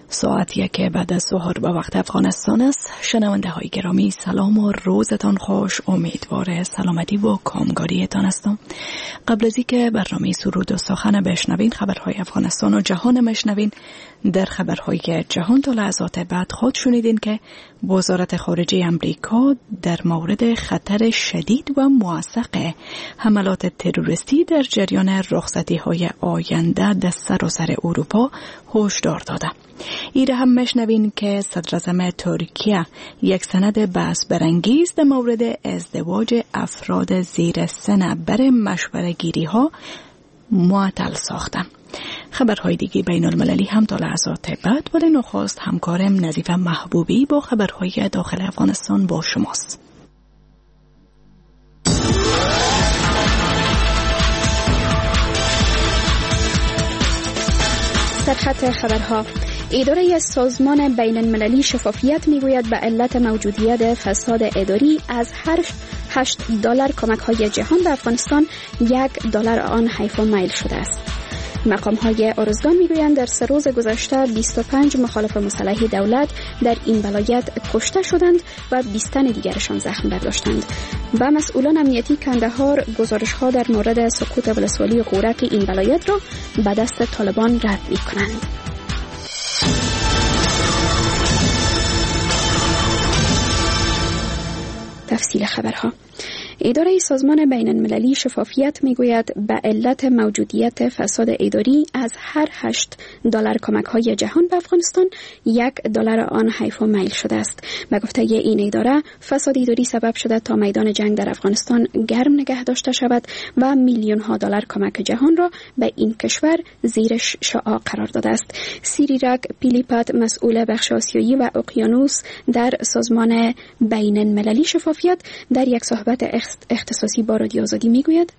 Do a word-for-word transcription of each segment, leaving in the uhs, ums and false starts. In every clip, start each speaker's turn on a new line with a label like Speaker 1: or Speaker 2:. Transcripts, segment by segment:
Speaker 1: ساعتیه که بعد از ظهر به وقت افغانستان است. شنونده های گرامی سلام و روزتان خوش. امیدوار سلامتی و کامگاریتان هستم. قبل از اینکه برنامه سرود و سخن بشنوین، خبرهای افغانستان و جهان مشنوین، در خبرهای جهان تا لحظات بعد خود شنیدین که وزارت خارجه امریکا در مورد خطر شدید و موثق حملات تروریستی در جریان رخصتی های آینده در سراسر اروپا هشدار داده. ایره هم مشنوین که صدر اعظم ترکیه یک سند بحث برانگیز در مورد ازدواج افراد زیر سن بر مشوره گیری ها معطل ساختن. خبرهای دیگه بین المللی هم تا لحظات بعد، ولی نخست همکارم نظیف محبوبی با خبرهای داخل افغانستان با شماست.
Speaker 2: سرخط خبرها. اداره سازمان بین المللی شفافیت میگوید به علت موجودیت فساد اداری از هر هشت دلار کمک های جهان به افغانستان یک دلار آن حیف و میل شده است. مقام های ارزگان میگویند در سه روز گذشته بیست و پنج مخالف مسلح دولت در این ولایت کشته شدند و بیست تن دیگرشان زخم برداشتند. و مسئولان امنیتی کندهار گزارش ها در مورد سقوط ولسوالی غورک این ولایت را به دست طالبان رد می کنند. تفصیل خبرها. اداره سازمان بین المللی شفافیت میگوید به علت موجودیت فساد اداری از هر هشت دلار کمک های جهان به افغانستان یک دلار آن حیف و میل شده است. به گفته این اداره فساد اداری سبب شده تا میدان جنگ در افغانستان گرم نگه داشته شود و میلیون ها دلار کمک جهان را به این کشور زیر شعاع قرار داده است. سیریراک پیلیپات مسئول بخش آسیایی و اقیانوس در سازمان بین المللی شفافیت در یک صحبت اختصاصی با رادیو آزادی میگوید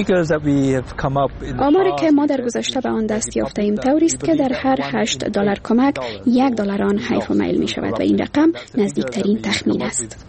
Speaker 2: آماری که ما در گذشته به آن دست یافته ایم طوری است که در هر هشت دلار کمک یک دلار آن حیف و میل می شود و این رقم نزدیکترین تخمین است.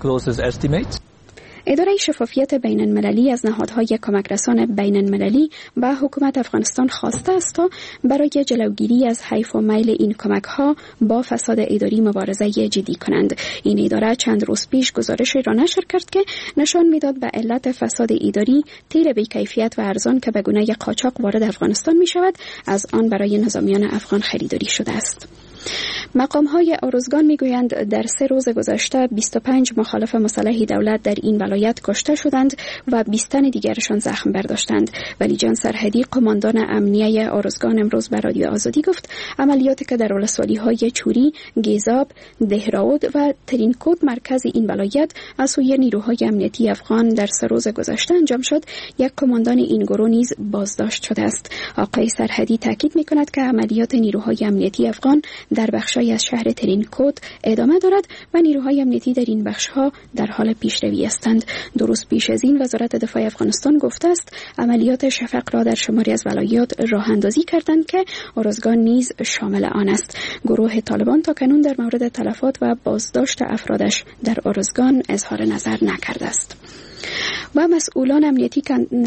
Speaker 2: اداره شفافیت بین المللی از نهادهای کمک رسان بین المللی و حکومت افغانستان خواسته است تا برای جلوگیری از حیف و میل این کمک ها با فساد اداری مبارزه جدی کنند. این اداره چند روز پیش گزارشی را نشر کرد که نشان میداد به علت فساد اداری تیل بی‌کیفیت و ارزان که به گونه قاچاق وارد افغانستان می شود از آن برای نظامیان افغان خریداری شده است. مقام های ارزگان میگویند در سه روز گذشته بیست و پنج مخالف مسلح دولت در این ولایت کشته شدند و بیست تن دیگرشان زخم برداشتند. ولی جان سرحدی قماندان امنیه ارزگان امروز به رادیو آزادی گفت عملیاتی که در ولسوالی های چوری، گیزاب، دهراود و ترینکوت مرکز این ولایت از سوی نیروهای امنیتی افغان در سه روز گذشته انجام شد، یک قماندان این گروه نیز بازداشت شده است. آقای سرحدی تاکید میکند که عملیات نیروهای امنیتی افغان در بخش‌های از شهر ترینکوت ادامه دارد و نیروهای امنیتی در این بخش‌ها در حال پیشروی هستند. دو روز پیش از این وزارت دفاع افغانستان گفته است عملیات شفق را در شماری از ولایات راه اندازی کردند که ارزگان نیز شامل آن است. گروه طالبان تاکنون در مورد تلفات و بازداشت افرادش در ارزگان اظهار نظر نکرده است. و مسئولان امنیتی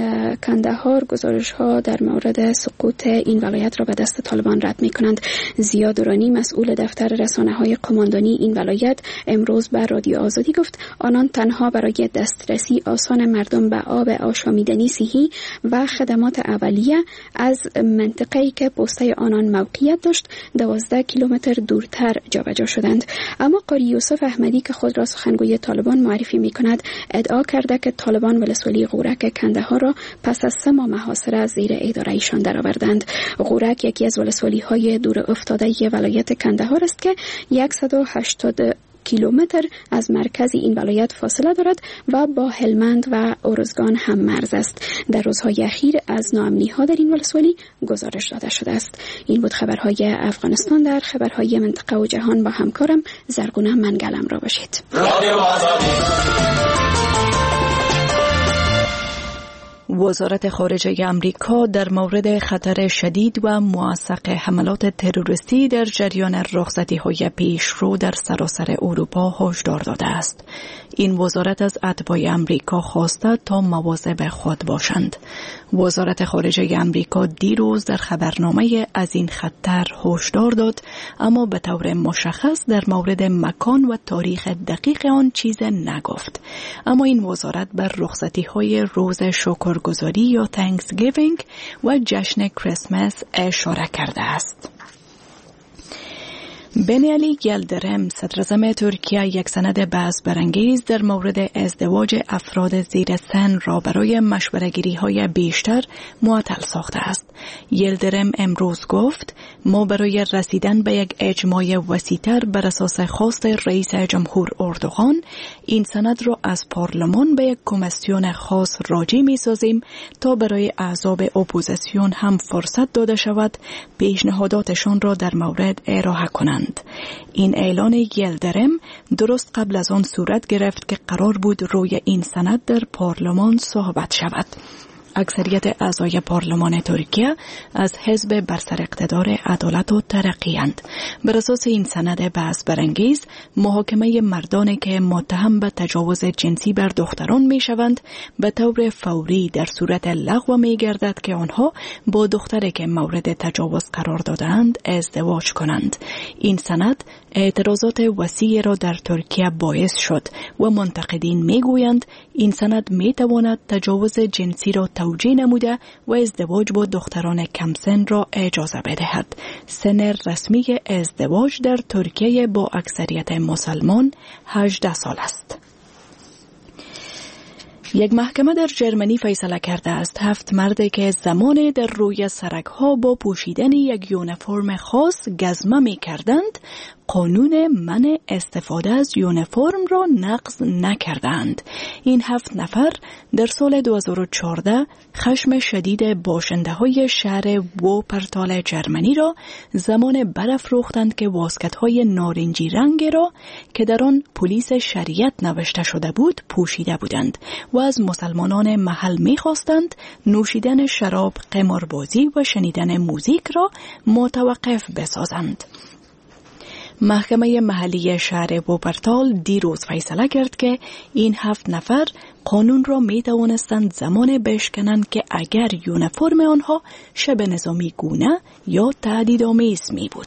Speaker 2: کندهار گزارش ها در مورد سقوط این ولایت را به دست طالبان رد می کنند. ضیا درانی مسئول دفتر رسانه های قماندانی این ولایت امروز به رادیو آزادی گفت آنان تنها برای دسترسی آسان مردم به آب آشامیدنی صحی و خدمات اولیه از منطقه‌ای که پسته آنان موقعیت داشت دوازده کیلومتر دورتر جابجا شدند. اما قاری یوسف احمدی که خود را سخنگوی طالبان معرفی می کند ادعا کرده که طالبان ولسوالی غورک کندهار را پس از سه ماه محاصره از زیر اداره ایشان درآوردند. غورک یکی از ولسوالی های دور افتاده ولایت کندهار است که صد و هشتاد کیلومتر از مرکز این ولایت فاصله دارد و با هلمند و ارزگان هم مرز است. در روزهای اخیر از ناامنی ها در این ولسوالی گزارش داده شده است. این بود خبرهای افغانستان. در خبرهای منطقه و جهان با همکارم زرگونه منگلم را باشید.
Speaker 1: وزارت خارجه امریکا در مورد خطر شدید و موثق حملات تروریستی در جریان رخصتی‌های پیشرو در سراسر اروپا هشدار داده است. این وزارت از اتباع امریکا خواسته تا مواظب خود باشند. وزارت خارجه امریکا دیروز در خبرنامه از این خطر هشدار داد، اما به طور مشخص در مورد مکان و تاریخ دقیق آن چیز نگفت. اما این وزارت بر رخصتی‌های روز شکرگزاری یا تانکسگیوینگ و جشن کریسمس اشاره کرده است. بن علی یلدرم صدراعظم ترکیه یک سند بحث برانگیز در مورد ازدواج افراد زیر سن را برای مشوره‌گیری‌های بیشتر معطل ساخته است. یلدرم امروز گفت ما برای رسیدن به یک اجماع وسیع‌تر بر اساس خواست رئیس جمهور اردوغان این سند را از پارلمان به یک کمیسیون خاص راجع می‌سازیم تا برای احزاب اپوزیسیون هم فرصت داده شود پیشنهاداتشان را در مورد ارائه کنند. این اعلان یلدرم درست قبل از آن صورت گرفت که قرار بود روی این سند در پارلمان صحبت شود. اکثریت اعضای پارلمان ترکیه از حزب بر سر اقتدار عدالت و ترقی اند. بر اساس این سند بحث برانگیز، محاکمه مردانی که متهم به تجاوز جنسی بر دختران می شوند به طور فوری در صورت لغو می گردد که آنها با دختری که مورد تجاوز قرار دادند ازدواج کنند. این سند اعتراضات وسیعی را در ترکیه باعث شد و منتقدین می گویند این سند می تواند تجاوز جنسی را توجیه نموده و ازدواج با دختران کم سن را اجازه بدهد. سن رسمی ازدواج در ترکیه با اکثریت مسلمان هجده سال است. یک محکمه در جرمنی فیصله کرده است هفت مردی که زمان در روی سرک‌ها با پوشیدن یک یونیفرم خاص گزمه می‌کردند، قانون منع استفاده از یونیفرم را نقض نکردند. این هفت نفر در سال دو هزار و چهارده خشم شدید باشنده‌های شهر ووپرتال جرمنی را زمان برافروختند که واسکت‌های نارنجی رنگ را که در آن پلیس شریعت نوشته شده بود پوشیده بودند و از مسلمانان محل می‌خواستند نوشیدن شراب، قماربازی و شنیدن موزیک را متوقف بسازند. محکمه محلی شهر ووپرتال دیروز فیصله کرد که این هفت نفر قانون را می توانستند زمان بشکنند که اگر یونیفرم آنها شبه نظامی گونه یا تهدیدآمیز می بود.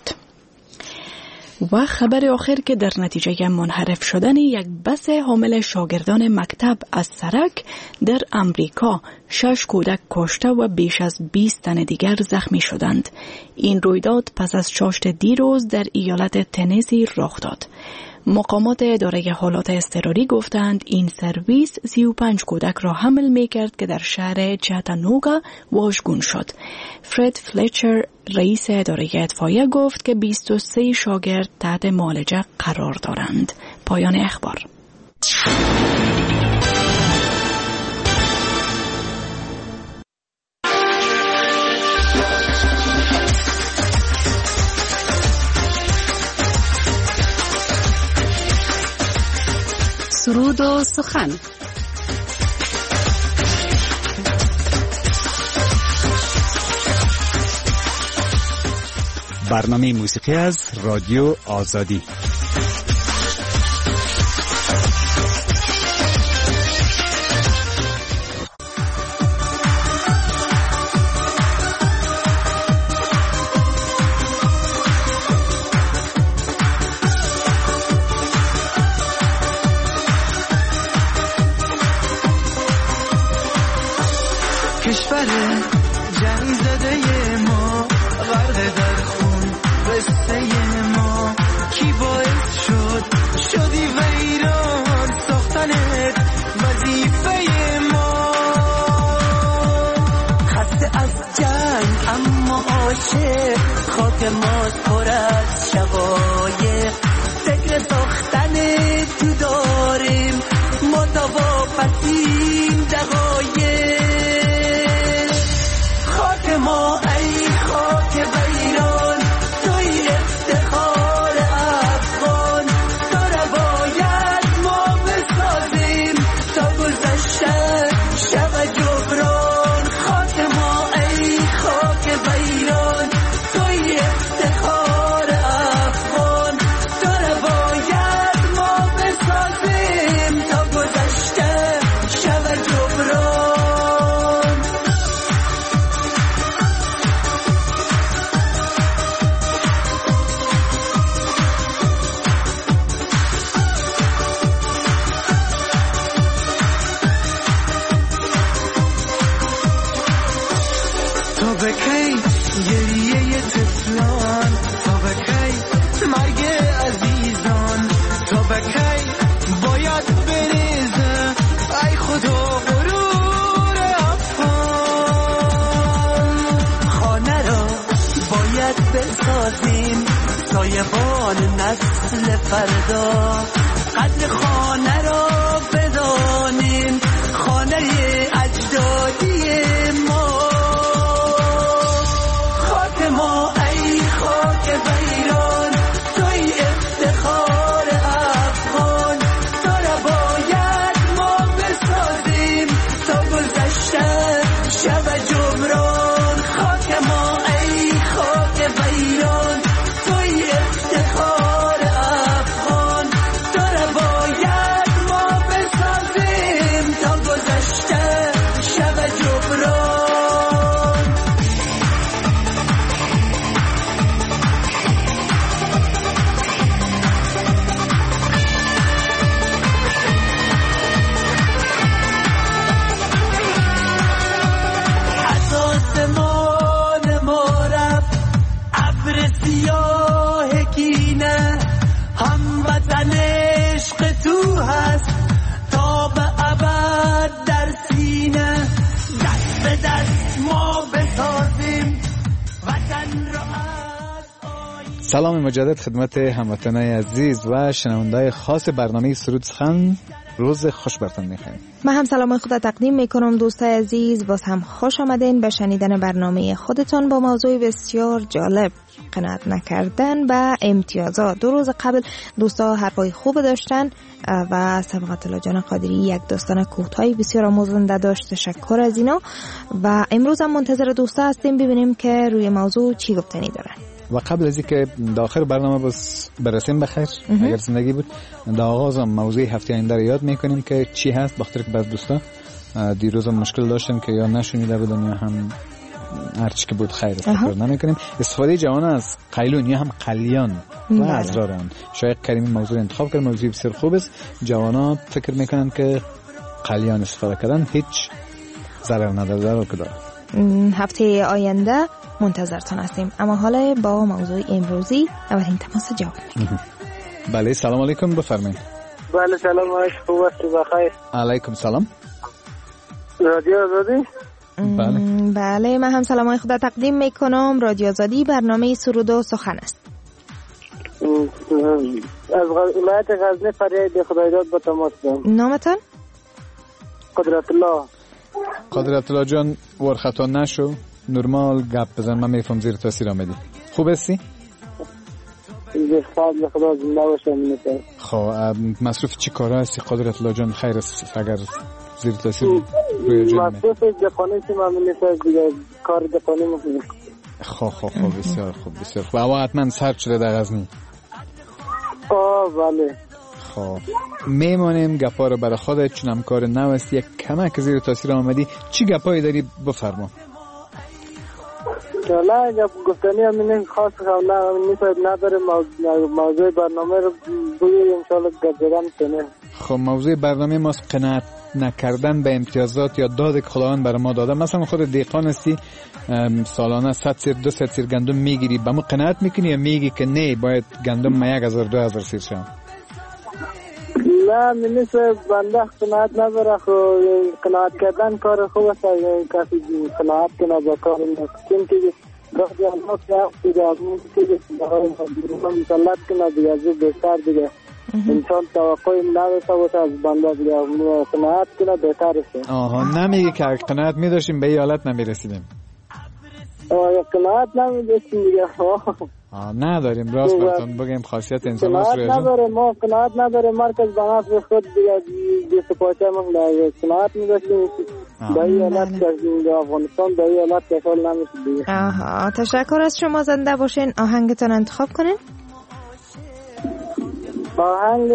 Speaker 1: و خبر آخر که در نتیجه منحرف شدن یک بس حامل شاگردان مکتب از سرک در امریکا شش کودک کشته و بیش از بیست تن دیگر زخمی شدند. این رویداد پس از چاشت دیروز در ایالت تنسی رخ داد. مقامات اداره حالات اضطراری گفتند این سرویس سی و پنج کودک را حمل می کرد که در شهر چاتانوگا واژگون شد. فرد فلچر رئیس اداره اطفائیه گفت که بیست و سه شاگرد تحت معالجه قرار دارند. پایان اخبار.
Speaker 2: سرود و سخن.
Speaker 3: برنامه موسیقی از رادیو آزادی.
Speaker 4: کشور جنگ زده ما غرق در خون قصه ما کی باعث شد شدی ویران ساختنت وظیفه ما خسته از جنگ اما عاشق خاک ما پر از شقایق فکر ساختن تو داریم ما تا واپسیم دقایق ما ای خاک ویران توی افتخار افغان تو را باید ما بسازیم تا گذشته شب جبران نایبان نسل فردا قدر خانه را بدانیم، خانه اجدادی ما. خاک ما ای خاک ایران، توی افتخار افغان، تو را باید ما بسازیم تا گذشته شب جبران. خاک ما ای خاک ایران، توی افتخار افغان، تو را باید ما بسازیم تا گذشته شب جبران. آسمان ما رفت ابر سیاه کینه، هموطن عشق تو هست تا به ابد در سینه. دست به دست ما بسازیم وطن را از آینه.
Speaker 3: سلام مجدد خدمت هموطنان عزیز و شنونده‌های خاص برنامه سرود سخن. روز خوش برتون می‌خوایم.
Speaker 5: من هم سلام خود تقدیم میکنم دوستای عزیز، باز هم خوش آمدین به شنیدن برنامه خودتون با موضوع بسیار جالب، قناعت نکردن به امتیازات. دو روز قبل دوستا حرفای خوب داشتن و صبغت الله جان قادری یک داستان کوتاهی بسیار آموزنده داشت، تشکر از اینا. و امروز هم منتظر دوستا هستیم ببینیم که روی موضوع چی گفتنی دارن.
Speaker 3: و قبل از اینکه در آخر برنامه بس برسیم بخیر اگر زندگی بود، در آغاز موضوع هفته آینده رو یاد میکنیم که چی هست، بخاطر که بعض دوستا دیروز مشکل داشتن که یا نشونیده بودن یا هم هر چی که بود خیر استفاده نمیکنیم. استفاده جوان از قیلون یا هم قلیان و ازرار اون. شاید کریمی موضوع انتخاب کرد، موضوع بسیار خوب است. جوانا فکر میکنن که قلیان استفاده کردن هیچ ضرر نداره، ضرر که داره.
Speaker 5: هفته آینده منتظرتان هستیم، اما حالا با موضوع امروزی اولین تماس جواب میگیم.
Speaker 3: بله سلام علیکم، بفرمایید.
Speaker 6: بله سلام علیکم، خوب است؟ بخیر.
Speaker 3: علیکم سلام.
Speaker 6: رادیو آزادی؟
Speaker 3: بله
Speaker 5: بله من هم سلامای خدا تقدیم میکنم. رادیو آزادی برنامه سرود و سخن است.
Speaker 6: از ولایت غزنی فریاد خدایداد با تماس دارم.
Speaker 5: نامتان؟
Speaker 6: قدرت الله.
Speaker 3: قدرت الله جان ورخطا نشو، نرمال گپ بزن، من میفهم زیر تاثیر آمدی. خوب هستی؟
Speaker 6: فضل خدا زنده باشم.
Speaker 3: خب مصروف چی کاره هستی قدرت الله جان؟ خیر است اگر زیر تاثیر روی جان
Speaker 6: مصروف دقانی که من نیست دیگه، کار دقانی میکنم.
Speaker 3: خب خب خب بسیار خوب بسیار خوب. اما حتما سرد شده در غزنی؟
Speaker 6: آه بله.
Speaker 3: خب میمانیم گپا رو برای خودت، چون هم کار نو است، یک کمک زیر تاثیر آمدی. چی گپایی داری بفرما؟
Speaker 6: نه گپ گفتنی همین خاص نه نیست، نداره. موضوع برنامه رو بگیر انشالله گپ زدن کنه.
Speaker 3: خب موضوع برنامه ما قناعت نکردن به امتیازات یا داد که خداوند برای ما داده. مثلا خود دیقان هستی، سالانه صد سیر دو صد سیر گندم میگیری، به ما قناعت میکنی یا میگی که نه باید گندم ما یک هزار دو هزار سیر شم؟
Speaker 6: نه منیست بنده قناعت نداره. خب قناعت کردن کار خوب است، کسی قناعت کنه با کار نکنه که گاهی آنها که هستی که آدمی که مسلط کنه دیگه از بهتر دیگه انسان توقعی نداشته باشه از بنده دیگه، قناعت کنه بهتر است. آها
Speaker 3: نمیگی که قناعت میداشتیم به این حالت نمیرسیدیم؟
Speaker 6: آه قناعت نمیداشتیم دیگه.
Speaker 3: آه نداریم، راست براتون بگیم خاصیت انسان هست روی
Speaker 6: قناعت نداره. ما قناعت نداره، مرکز بناس به خود دیگه دیسته پاچه من دیگه قناعت میداشتیم به این حالت که افغانستان به این حالت که حال نمیشه دیگه.
Speaker 5: آها تشکر از شما، زنده باشین. آهنگتان انتخاب کنین.
Speaker 6: آهنگ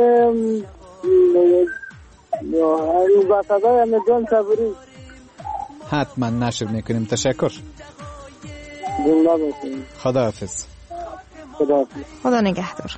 Speaker 6: آهنگ با صدای امیدوان صبری
Speaker 3: حتما نشر میکنیم. تشکر،
Speaker 6: زنده باشین.
Speaker 3: خدا حافظ.
Speaker 6: خدا
Speaker 5: خدا نگهدار.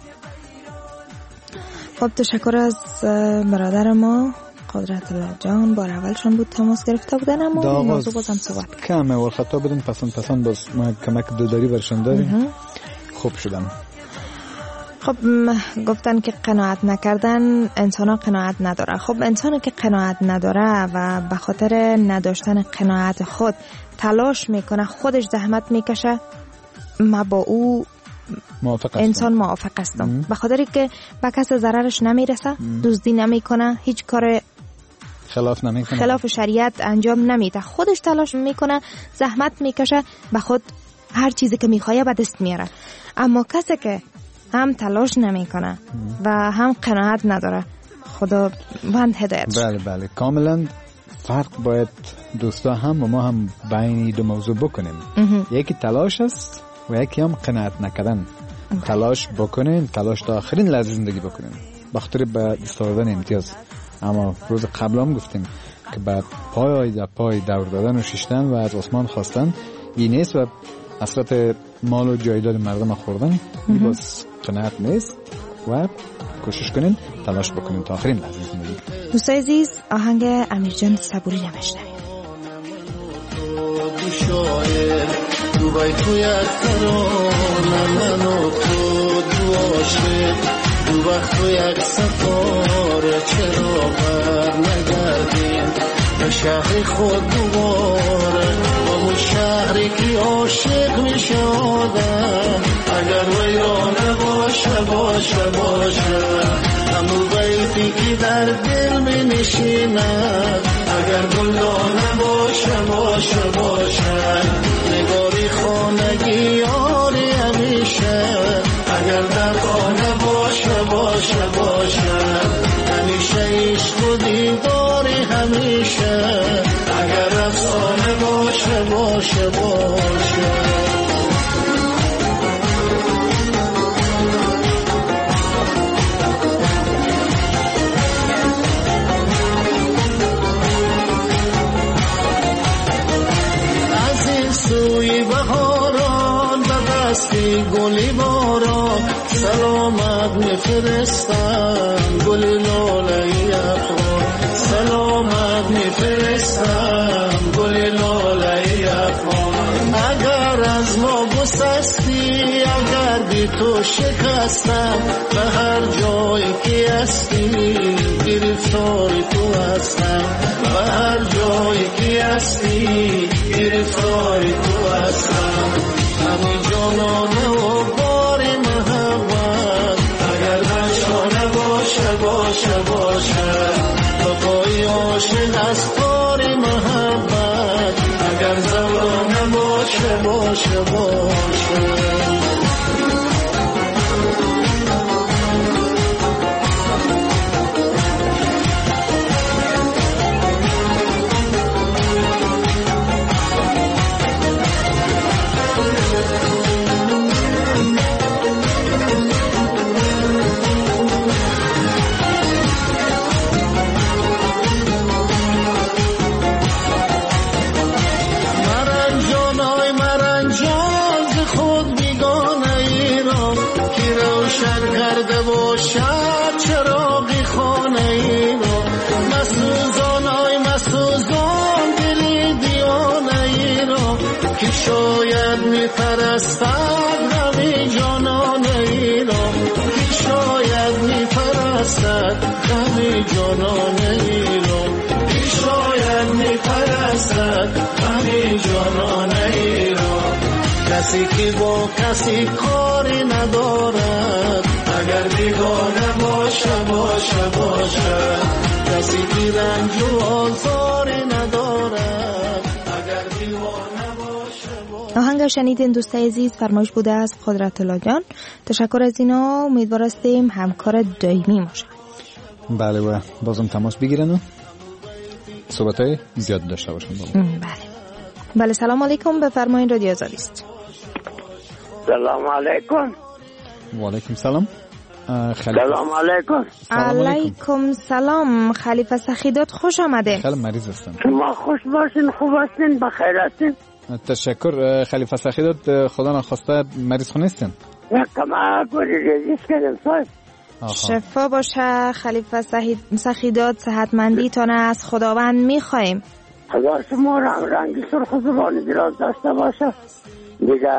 Speaker 5: خب تشکر از برادر ما قدرت الله جان. بار اولشون بود تماس گرفته بودن، اما موضوع بازم صحبت
Speaker 3: کمه و خطا بدون پسند پسند باز ما کمک دوداری برشون داریم. خوب شدن.
Speaker 5: خب گفتن که قناعت نکردن انسان ها قناعت نداره. خب انسانی که قناعت نداره و به خاطر نداشتن قناعت خود تلاش میکنه، خودش زحمت میکشه، ما با او
Speaker 3: موافق
Speaker 5: انسان موافق هستم، به خاطر که به کس ضررش نمیرسه، دزدی نمیکنه، هیچ کار
Speaker 3: خلاف نمیکنه،
Speaker 5: خلاف شریعت انجام نمیده، خودش تلاش میکنه، زحمت میکشه، به خود هر چیزی که میخواد به دست میاره. اما کسی که هم تلاش نمیکنه و هم قناعت نداره، خدا بند هدایتش.
Speaker 3: بله بله کاملا فرق باید دوستا هم و ما هم بین دو موضوع بکنیم. یکی تلاش است و یکی هم قناعت نکردن. تلاش بکنین، تلاش تا آخرین لحظه زندگی بکنین بخاطر به دست آوردن امتیاز. اما روز قبل هم گفتیم که بعد پای در پای دور دادن و شیشتن و از آسمان خواستن این نیست و اصلت مال و جایداد مردم خوردن، این باز قناعت نیست و کوشش کنین تلاش بکنین تا آخرین لحظه زندگی.
Speaker 5: دوستای عزیز، آهنگ امیرجان صبوری رو میشنویم.
Speaker 7: تو بای تو یک ترانه منو تو دو عاشق، دو وقت تو یک سفاره چرا بر نگردیم به شهر خود دوباره، با اون شهری که عاشق می شدم اگر ویرانه باشه باشه باشه، همون بیتی که در دل می نشیند اگر گلدانه باشه باشه باشه، نگاری خانگی یاری همیشه اگر در خانه باشه باشه باشه، همیشه عشق و دیداری همیشه اگر افسانه باشه باشه باشه. سوی بهاران به دستی گلی باران سلامت میفرستم، گل لاله افغان سلامت میفرستم، گل لاله افغان. اگر از ما گسستی، اگر بی تو شکستم، به هر جایی که هستی گرفتار تو هستم، به هر جایی که هستی گرفتار تو هستم. همین جانانه و باری محبت اگر نشانه باشه باشه باشه، وفای عاشق از باری محبت اگر زبانه باشه باشه باشه. شاید می پرستد غمی جانان ایران، شاید می پرستد غمی جانان ایران، شاید می پرستد غمی جانان ایران. کسی که با کسی کاری ندارد اگر بیگانه باشه باشه باشه، کسی که رنج و آزاری ندارد اگر دیوانه.
Speaker 5: آهنگ شنیدین دوستای عزیز فرمایش بوده از قدرت الله جان. تشکر از اینا، امیدوار هستیم همکار دائمی باشه.
Speaker 3: بله و بازم تماس بگیرن و صحبتای زیاد داشته باشن.
Speaker 5: بله بله سلام علیکم، بفرمایید رادیو آزادی است.
Speaker 8: سلام علیکم.
Speaker 3: و علیکم سلام.
Speaker 8: سلام علیکم.
Speaker 5: علیکم سلام. خلیفه سخیدات خوش آمده.
Speaker 3: خیلی مریض هستم.
Speaker 8: شما خوش باشین، خوب هستین، بخیر هستین.
Speaker 3: تشکر. خلیفه سخیدات خدا نخواسته مریض خونه هستین؟
Speaker 8: نه کما گوری ریزیش کردم صاحب.
Speaker 5: شفا باشه خلیفه سخیدات، صحتمندی تان از خداوند میخوایم.
Speaker 8: خدا شما رنگی سرخ زبانی دراز داشته باشه. دیگه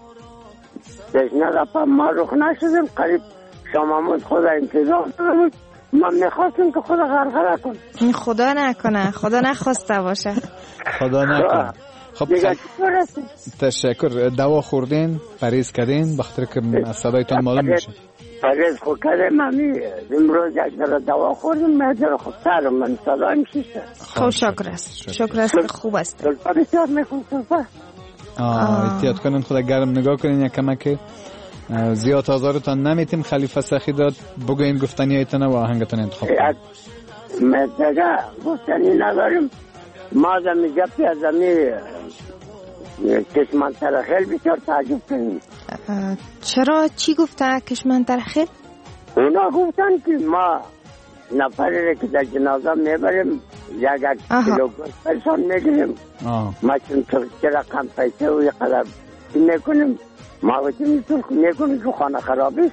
Speaker 8: دشنه رفت ما رخ نشدیم، قریب شما من خدا انتظار دارم. من میخواستم که خدا غرغره کن.
Speaker 5: خدا نکنه، خدا نخواسته باشه.
Speaker 3: خدا نکنه. خب تشکر. دوا خوردین، پرهیز کردین بخاطر که از صدایتان معلوم میشه؟
Speaker 8: پرهیز خود کردم. من امروز یک ذره دوا خوردم، من خود سرم من صدایم شیشه.
Speaker 5: خب شکر است. شکر است، خوب است.
Speaker 8: بسیار میخوام صرفه.
Speaker 3: احتیاط کنین، خدا گرم نگاه کنین یک کمک. زیاد آزارتان نمیتیم. خلیفه سخی داد بگوین گفتنی هایتان و آهنگتان انتخاب کنین.
Speaker 8: من دیگه گفتنی نداریم. ما زمی گفتی از زمی کشمن ترخیل بسیار تعجب کنیم.
Speaker 5: چرا؟ چی گفته کشمن ترخیل؟
Speaker 8: اونا گفتن که ما نفری که در جنازه میبریم یک کیلو گوشت پرشان میگیریم. ما چون چه رقم پیسه و یک قدر میکنیم، ما وقتی میکنیم که خانه خرابیست.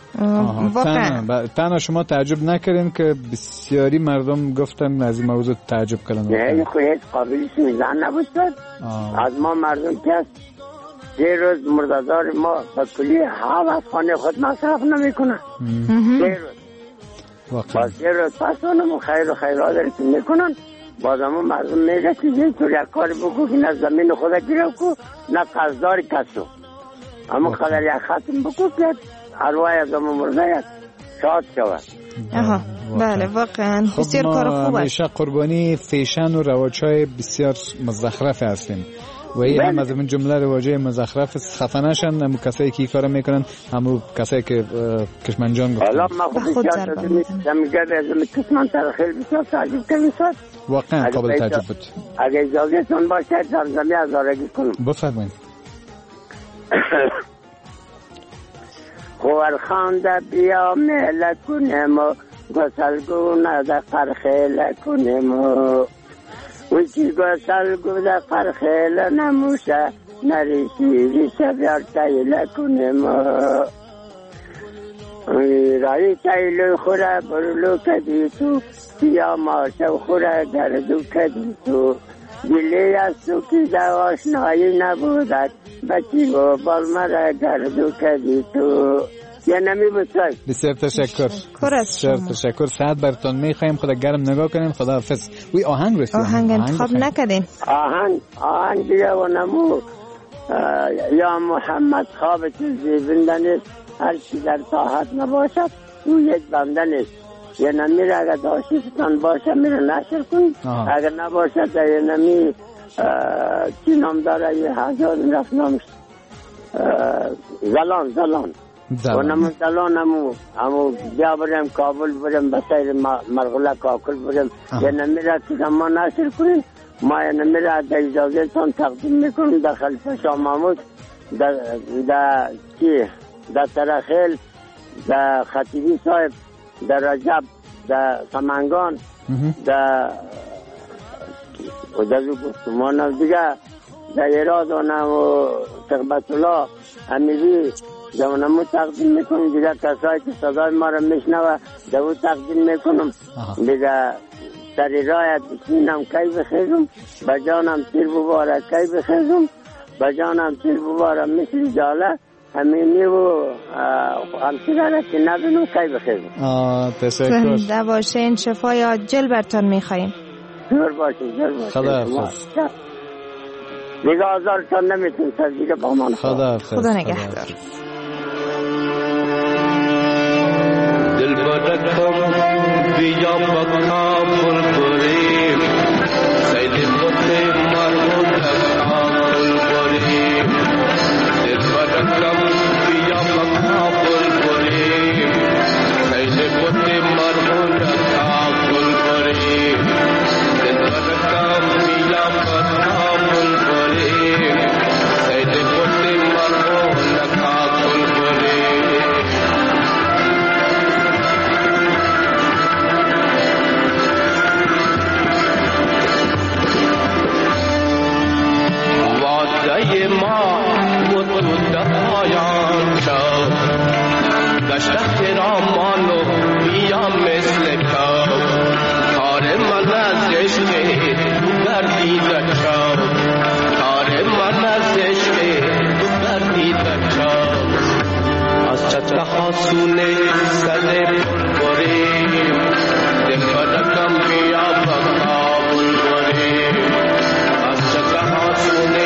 Speaker 3: تنها شما تعجب نکردین که بسیاری مردم گفتن از این موضوع تعجب کردن؟
Speaker 8: نه خواهید قابلی سویزن نبود شد. از ما مردم که است یه روز مردادار ما با کلی حال از خانه خود مصرف نمی کنن. یه روز باز یه روز پس اونم خیر و خیرها داری که میکنن. باز همون مردم میگه که این طور یک کار بکو که نه زمین خدا گیره کو نه قصدار کسو. اما قدر یک ختم بکو که ارواح از همون مرده شاد شود.
Speaker 5: آها بله واقعا بسیار کار خوب است.
Speaker 3: ما همیشه قربانی فیشن و رواج‌های بسیار مزخرف هستیم و این هم از این جمله رواج‌های مزخرف خفه نشن. همون کسایی که این کارو میکنن همون کسایی که کشمنجان گفتن.
Speaker 8: حالا ما خود بسیار میگه از کشمن ترخیل بسیار تعجب کنید.
Speaker 3: واقعا قابل تعجب بود.
Speaker 8: اگه اجازه تون باشه زمزمه هزارگی کنم.
Speaker 3: بفرمایید.
Speaker 8: خور خانده بیا میل کنیم و گسلگونه ده قرخیل کنیم و ویچی گسلگونه قرخیل نموشه نریشی ریشه بیار تایل کنیم و رای تایل خوره برلو کدی تو بیا ماشو خوره گردو کدی تو دلی از تو که دواشنایی نبودد بچی و بالمره گردو کدی تو. یه نمی بسای
Speaker 3: بسیار تشکر. بسیار تشکر. ساعت برتون میخوایم. خدا گرم نگاه کنیم. خدا حافظ. وی آهنگ رسید.
Speaker 5: آهنگ انتخاب نکردین؟
Speaker 8: آهنگ آهنگ بیا و نمو یا محمد خواب چیزی بندنیست هر چی در طاعت نباشد او یک بندنیست. یه نمی را اگر داشتیستان باشه میره نشر کن. اگر نباشد یه نمی چی نام داره یه هزار رفت نامش زلان زلان و نمو زلان همو همو بیا بریم کابل بریم بسیر مرغله کاکل بریم. یه نمی را که ما نشر کنیم. ما یه نمی را در اجازه تان تقدیم میکنیم در خلیفه شاه محمود در چی در ترخیل در خطیبی صاحب در رجب در سمنگان در و در گفتمان دیگه در ایراد و نمو تقبت الله امیری در نمو تقدیم میکنم. دیگه کسایی که صدای ما را میشنوه در او تقدیم میکنم. دیگه در رایت بسینم کی بخیزم بجانم تیر بباره کی بخیزم بجانم تیر بباره مثل جاله همینی و همچنانه که نبینم کی بخیزم.
Speaker 3: آه تشکر.
Speaker 5: زنده باشین. شفای عاجل برتان میخواییم.
Speaker 8: جور باشین جور باشین.
Speaker 3: خدا حافظ.
Speaker 8: دیگه آزارتان نمیتون سر دیگه با من.
Speaker 3: خدا حافظ.
Speaker 5: خدا نگهدار.
Speaker 7: دل برکم بیا با کابل بریم سید خود مربوط کابل بریم. دل برکم بیا با کابل بریم سید خود مربوط کابل بریم. دل برکم بیا با کابل بریم سید خود مربوط کابل بریم. وعده ما و تو پایان شد گشت پیرامان و بیا مثل کب کار من از عشق تو گردیده شد کار من از عشق تو گردیده شد. از چتر حاسونه سر بریم دل برکم بیا با کابل بریم. از چتر حاسونه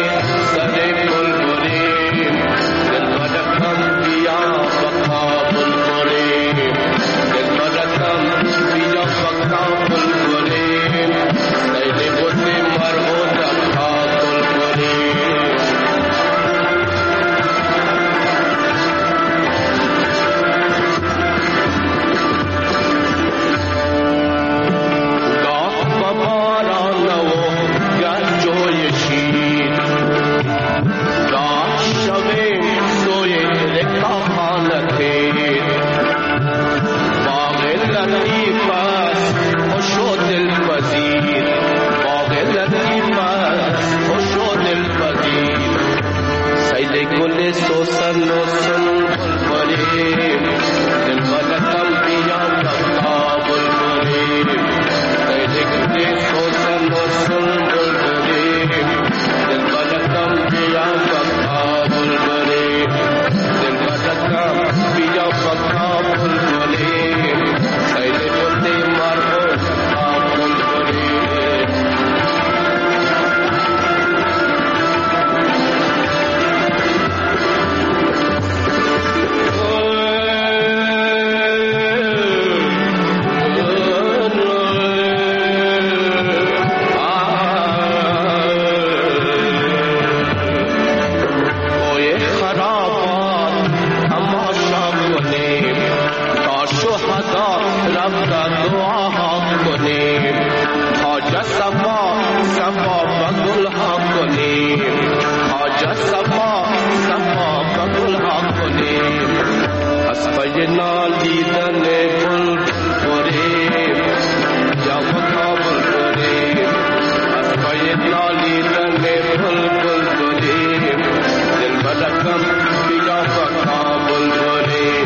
Speaker 7: خدا رفت دعا کنیم حاجت صفا صفا و گل ها کنیم حاجت صفا صفا و گل ها کنیم از پی نالیدن گل بریم یا وطا بریم از پی نالیدن گل بریم دل بدکم بیا وطا بریم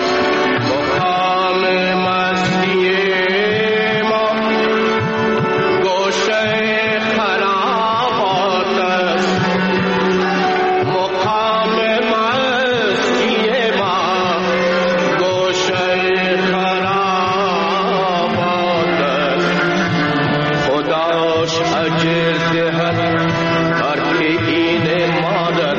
Speaker 7: مقام مستی ما گوشه خرابات است مقام مستی ما گوشه خرابات است خداش اجر دهد هر که این مادر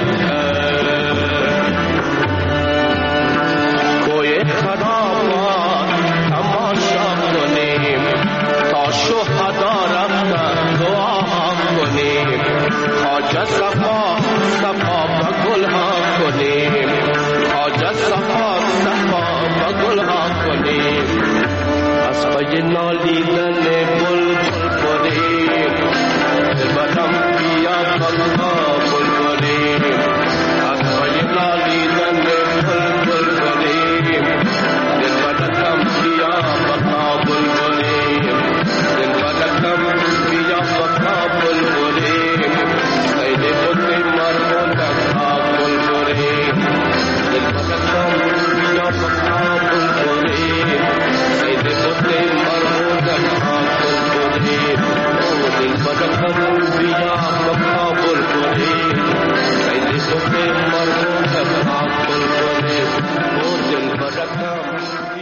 Speaker 7: کوی خرابات تماشا کنیم تا شهدا رفتن دعا کنیم حاجت صفا صفا و گل ها کنیم حاجت صفا صفا و گل ها کنیم از پی نالیدن بلبل بریم دلبرم بیا بلها بلبلیم از پی نالیدن بلبل بریم دلبرم بیا بلها بلبلیم دلبرم بیا بلها بلبلیم خیلی بودی مرمون بلها بلبلیم دلبرم بیا بلها بلبلیم خیلی بودی مرمون بلها بلبلیم دلبرم بیا بلها بلبلیم خیلی بودی مرمون بلها بلبلیم دلبرم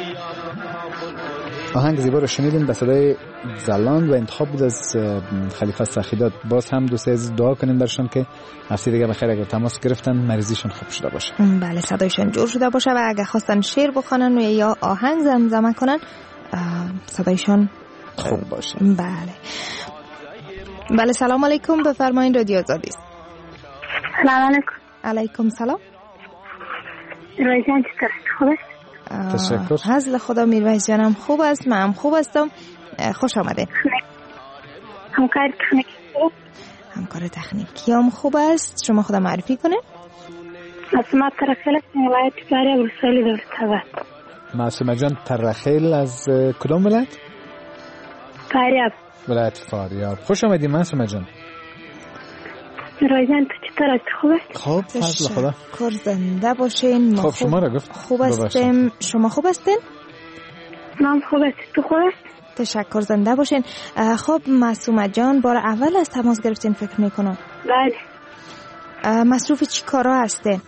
Speaker 3: آهنگ زیبا رو شنیدیم به صدای زلان و انتخاب بود از خلیفه سخیدات. باز هم دوستی عزیز دعا کنیم برشون که هفته دیگه بخیر اگر تماس گرفتن مریضیشون خوب شده باشه.
Speaker 5: بله صدایشون جور شده باشه و اگر خواستن شعر بخونن و یا آهنگ زمزمه کنن صدایشون
Speaker 3: خوب باشه.
Speaker 5: بله بله سلام علیکم بفرمایید رادیو آزادی است.
Speaker 9: سلام علیکم.
Speaker 5: علیکم سلام.
Speaker 9: رویزان چطور خوبه؟
Speaker 3: تشکر.
Speaker 5: حضل خدا میرویز جانم خوب است من هم خوب هستم. خوش آمده.
Speaker 9: همکار تکنیکی
Speaker 5: همکار تکنیکی هم خوب است. شما خدا معرفی کنه.
Speaker 9: معصومه ترخیل از ولایت فاریاب ولسوالی دولت‌آباد.
Speaker 3: معصومه جان ترخیل از کدام ولایت؟
Speaker 9: فاریاب.
Speaker 3: ولایت فاریاب. خوش آمدی معصومه جان.
Speaker 9: رویزان تو چطور هستی خوبه؟
Speaker 3: خوب فضل خدا.
Speaker 5: کار زنده باشین.
Speaker 3: خوب شما را گفت.
Speaker 5: خوب هستیم. شما خوب هستین؟
Speaker 9: من خوب هستی تو خوب هست؟
Speaker 5: تشکر زنده باشین. خب معصومه جان بار اول از تماس گرفتین فکر میکنم.
Speaker 9: بله.
Speaker 5: مصروف چی کارا هستین؟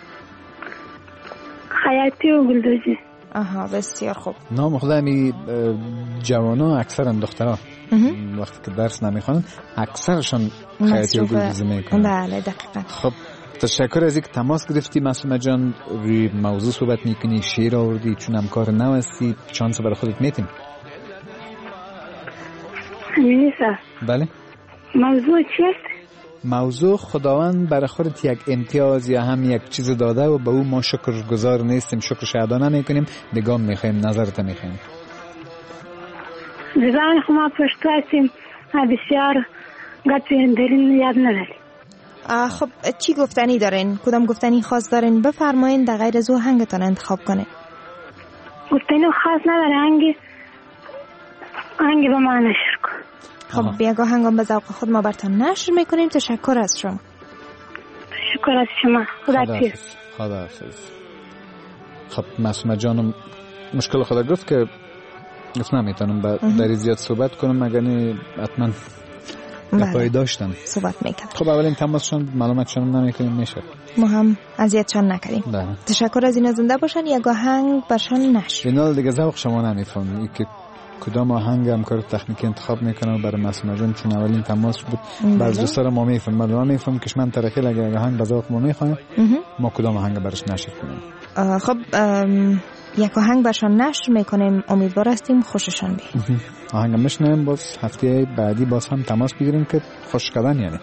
Speaker 9: خیاطی و گلدوزی.
Speaker 5: آها بسیار خوب.
Speaker 3: نام خدا می جوانا اکثرا دخترها وقتی که درس نمیخوانن اکثرشون خیاطی و گلدوزی میکنن.
Speaker 5: بله دقیقاً.
Speaker 3: خب تشکر از اینکه تماس گرفتی معصومه جان. روی موضوع صحبت میکنی شعر آوردی چون همکار نو هستی چانس برای خودت میتیم.
Speaker 9: نیسا.
Speaker 3: بله.
Speaker 9: موضوع چی است؟
Speaker 3: موضوع خداوند برای خودت یک امتیاز یا هم یک چیز داده و به او ما شکر گزار نیستیم شکر شهدا نمیکنیم دیگه میخوایم نظرت میخوایم.
Speaker 9: زبان خما پشتو هستیم بسیار گپی دارین یاد نداریم.
Speaker 5: خب چی گفتنی دارین؟ کدام گفتنی خاص دارین؟ بفرمایین در غیر از او هنگتان انتخاب کنه.
Speaker 9: گفتنی خاص نداره هنگی هنگی با ما نشر کن.
Speaker 5: خب بیاگاه هنگام به ذوق خود ما برتان نشر میکنیم. تشکر از شما.
Speaker 9: تشکر از شما. خدا حافظ.
Speaker 3: خدا حافظ. خب معصومه جانم مشکل خدا گفت که گفت نمیتونم در زیاد صحبت کنم مگر نه حتما گپایی داشتم
Speaker 5: صحبت میکنم.
Speaker 3: خب اولین تماسشون معلوماتشون نمیکنیم میشه
Speaker 5: ما هم اذیتشان نکنیم.
Speaker 3: بله.
Speaker 5: تشکر از این زنده باشن یک آهنگ برشان نشر.
Speaker 3: اینال دیگه ذوق شما نمیفهمی که کدام آهنگ همکار تکنیکی انتخاب میکنه برای معصومه جان چون اولین تماس بود. بعضی دوستا ما میفهمن من میفهم که من ترخیل اگه آهنگ به ذوق ما میخوام ما کدام آهنگ برش نشر کنیم.
Speaker 5: خب یک آهنگ برشان نشر میکنیم. امیدوار هستیم خوششان بیاد.
Speaker 3: آهنگ میشنیم باز هفته بعدی باز هم تماس بگیریم که خوش کردن یعنی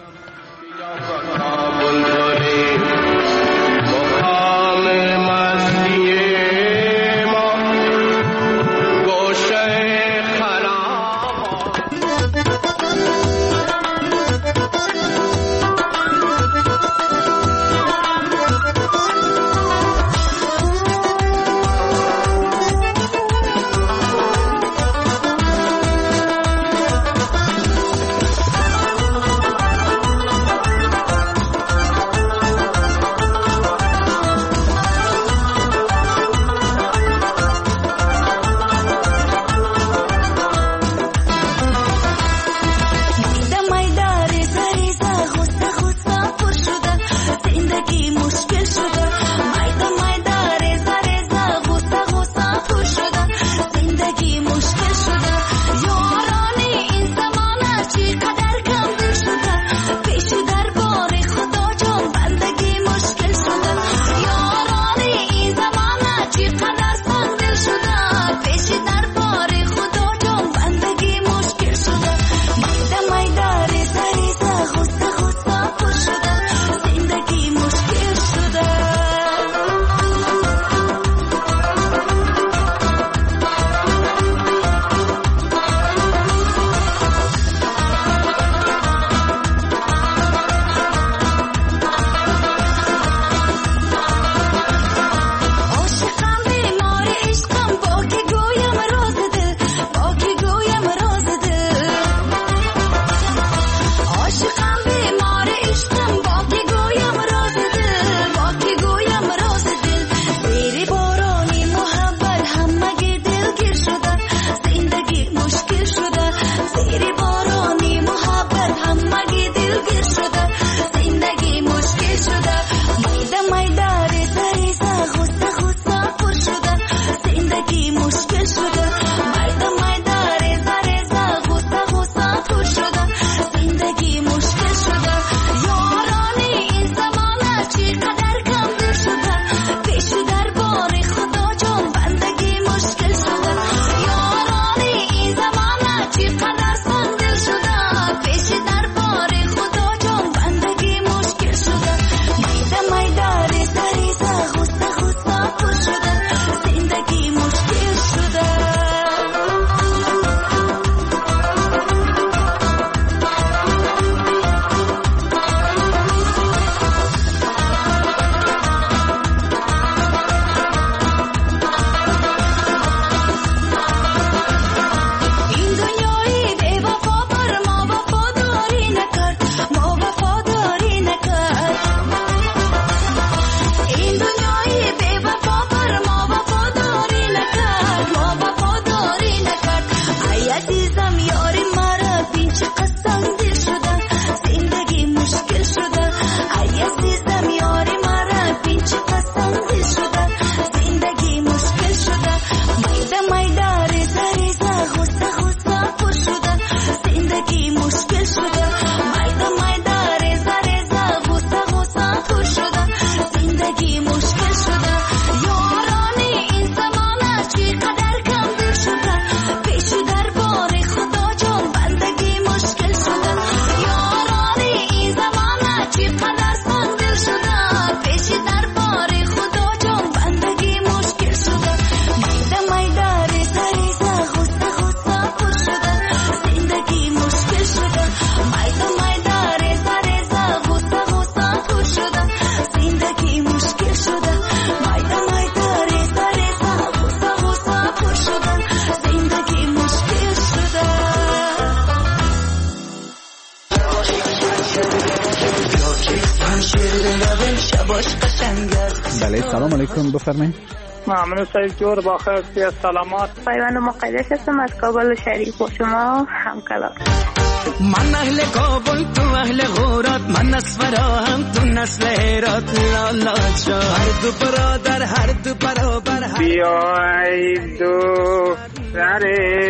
Speaker 3: بله سلام علیکم بفرمایید.
Speaker 6: ممنون سعید جور با خیر سلامات.
Speaker 9: پیوند مقدس هستم از کابل شریف و شما همکلام.
Speaker 4: من اهل کابل تو اهل غورات، من نسورا هم تو نسل هرات. لالا جا هر دو برادر هر دو برابر.
Speaker 6: بیای دو سر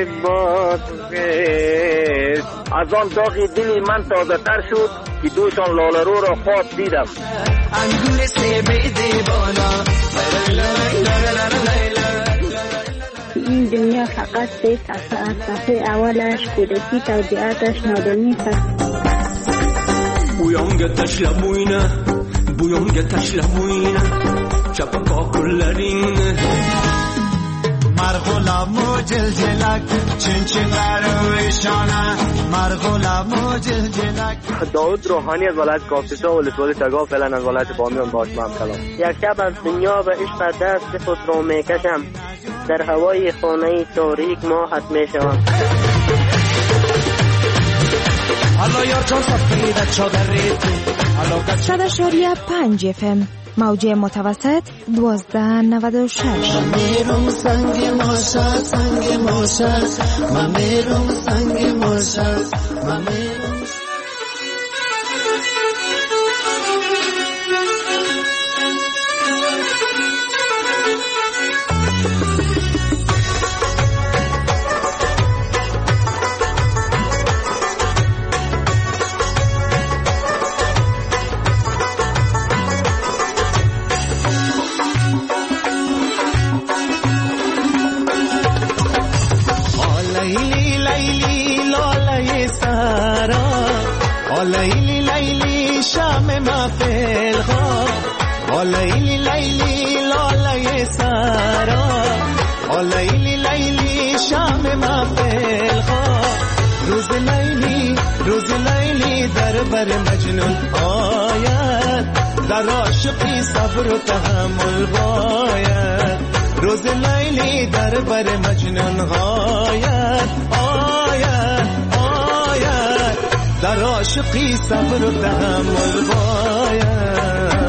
Speaker 6: بادغیس، از آن داغی دلی من تازه تر شد که دوشان لاله رو را خواب دیدم.
Speaker 4: انگول سیبه دیوانا.
Speaker 9: این دنیا فقط سه صفحه از صفحه اولش کودکی توضیحاتش نادانی است.
Speaker 4: بویانگ تشلموینه بویانگ تشلموینه چپکا کلرین
Speaker 10: مرغلامو جلجلک چن چن روشانه مرغلامو جلجلک.
Speaker 6: داود روحانی از ولایت کاپیسا و ولسوالی تگاه فعلا از ولایت بامیان باش من کلام. یک شب از دنیا و عشق دست خود رو میکشم، در هوای خانه تاریک ماهت میشوم.
Speaker 5: صد اشاریه پنج اف ام موجه متوسط دوازده نود و شش.
Speaker 10: من میرم سنگ ماشا سنگ ماشا من میرم سنگ ماشا من میرم. لیلی لیلی شام ما فی الغار، لیلی لیلی لاله سارا، لیلی لیلی شام ما فی الغار. روز لیلی روز لیلی در بر مجنون آید، در عاشقی صبر و تحمل باید. روز لیلی در بر مجنون آید آید آید، در عاشقی صبر و تحمل باید.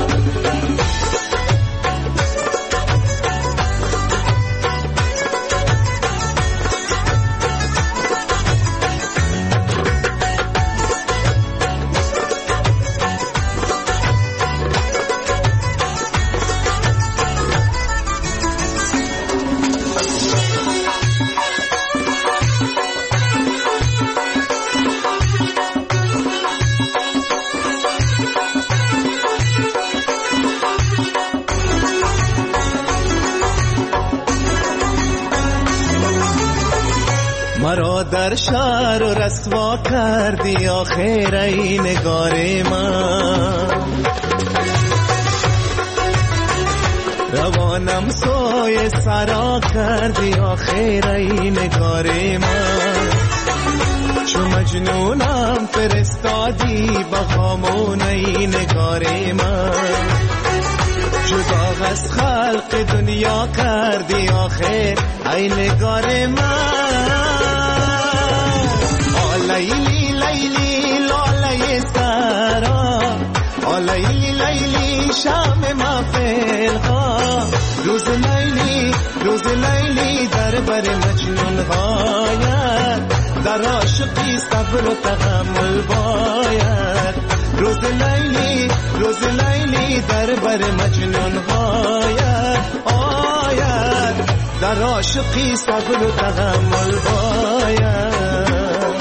Speaker 10: مرا در شهر و رسوا کردی آخر ای نگار من، روانم سوی سرا کردی آخر ای نگار من. چو مجنونم فرستادی با خامون ای نگار من، جدا از خلق دنیا کردی آخر ای نگار من. لیلی لیلی لاله سارا، لیلی لیلی شام ما فی الغار. روز لیلی روز لیلی در بر مجنون غاید، در عاشقی صبر و تحمل باید. روز لیلی روز لیلی در بر مجنون غاید آید، در عاشقی صبر و تحمل باید.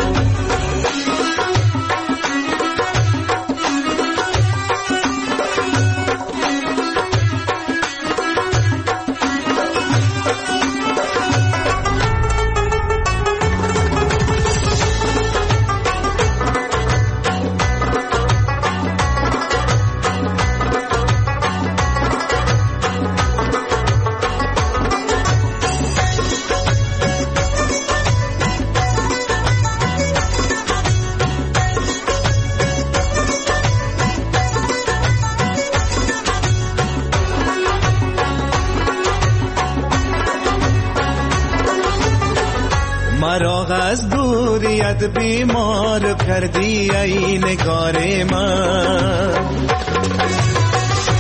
Speaker 10: مرا از دوریت بیمار کردی ای نگار من،